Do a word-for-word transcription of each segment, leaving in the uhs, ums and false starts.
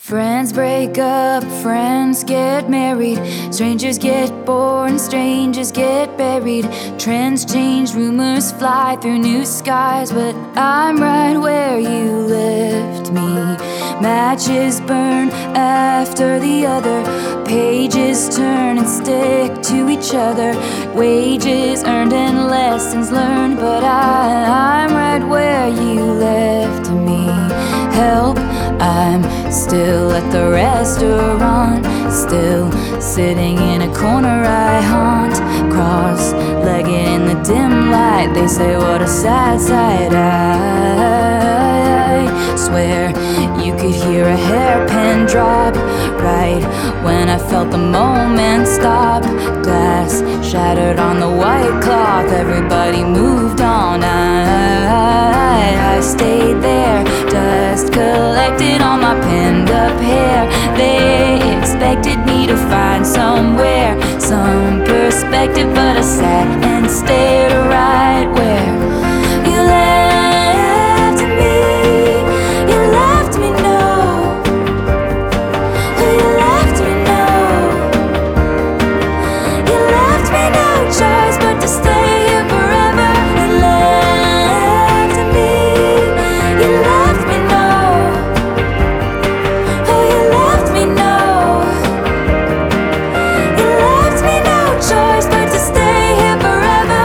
Friends break up, friends get married, strangers get born, strangers get buried. Trends change, rumors fly through new skies, but I'm right where you left me. Matches burn after the other, pages turn and stick to each other. Wages earned and lessons learned, but I, I'm right where you left me. Help, I'm still at the restaurant, still sitting in a corner I haunt. Cross-legged in the dim light, they say what a sad sight. I swear you could hear a hairpin drop right when I felt the moment stop. Glass shattered on the white cloth, everybody moved on. I, I stayed there, dust collected on my pinned up hair. They expected me to find somewhere some perspective, but I sat and stared right where you left me. You left me, no. You left me, no. You left me no choice but to stay here forever. You left me. You left me, no. Oh, you left me, no. You left me no choice but to stay here forever.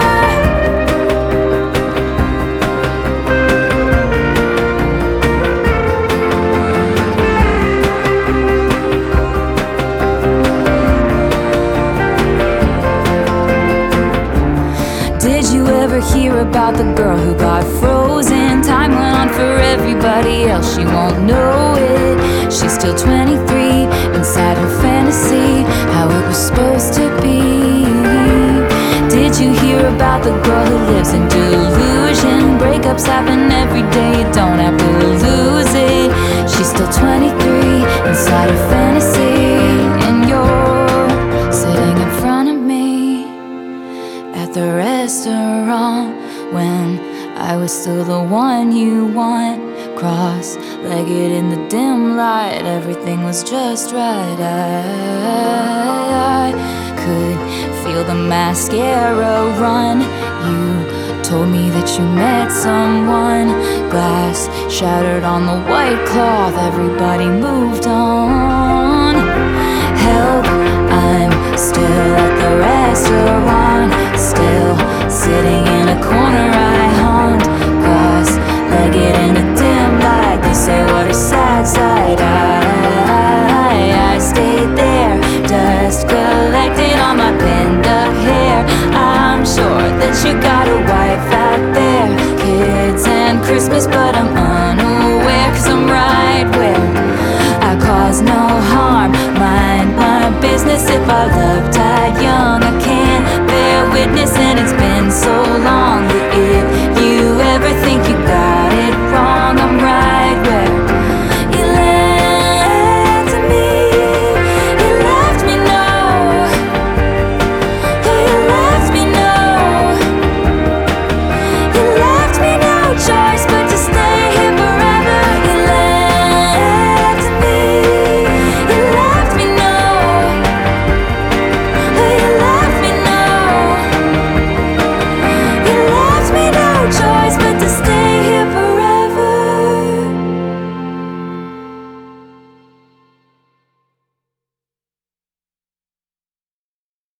Did you ever hear about the girl who got frozen? Time went on for everybody else, she won't know it. She's still twenty-three, inside her fantasy, how it was supposed to be. Did you hear about the girl who lives in delusion? Breakups happen every day, you don't have to lose it. She's still twenty-three, inside her fantasy, and you're sitting in front of me at the restaurant when I was still the one you want. Cross-legged in the dim light, everything was just right. I, I could feel the mascara run. You told me that you met someone. Glass shattered on the white cloth, everybody moved on. Help, I'm still at the restaurant, still sitting in a corner I haunt. Cross-legged in the dim light, they say what a sad sight. I, I stayed there, dust collected on my pinned up hair. I'm sure that you got a wife out there, kids and Christmas, but I'm unaware, cause I'm right where I cause no harm, mind my business if I loved I